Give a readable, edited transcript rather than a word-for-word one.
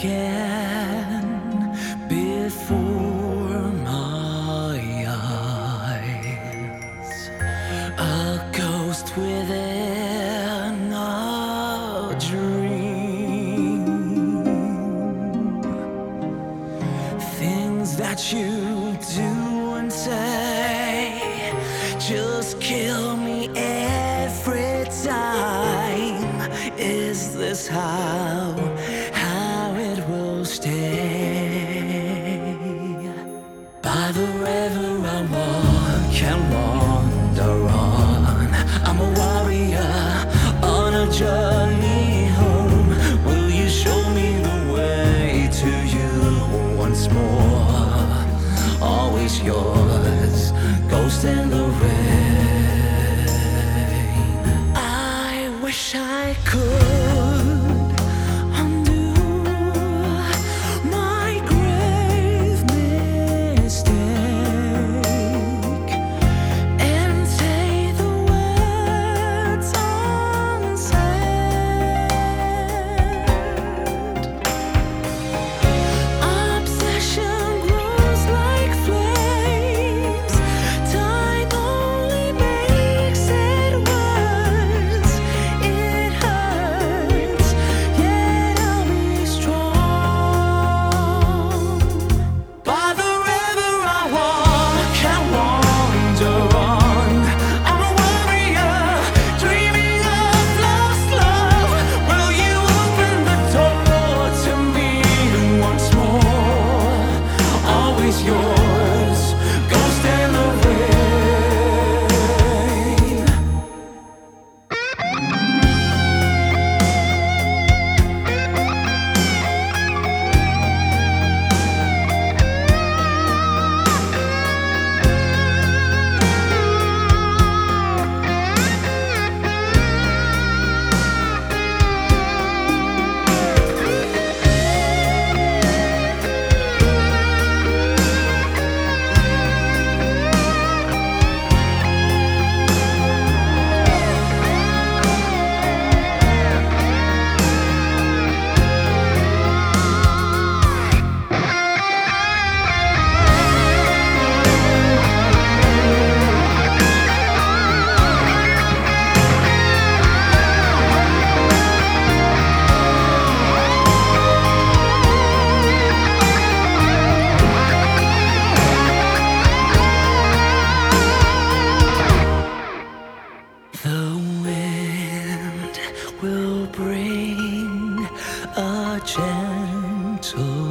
again before my eyes. A ghost within a dream. Things that you do and say just kill me every time. Is this how it will stay? By the river I walk and wander on. I'm a warrior on a journey home. Will you show me the way to you once more? Always yours, ghost in the rain. I wish I could undo my grave mistake and say the words unsaid. Obsession grows like flames. Time only makes it worse. It hurts, yet I'll be strong. By the river I walk and wander on. I'm a warrior, dreaming of lost love. Will you open the door to me once more? Always yours, ghost in the rain. The wind will bring a gentle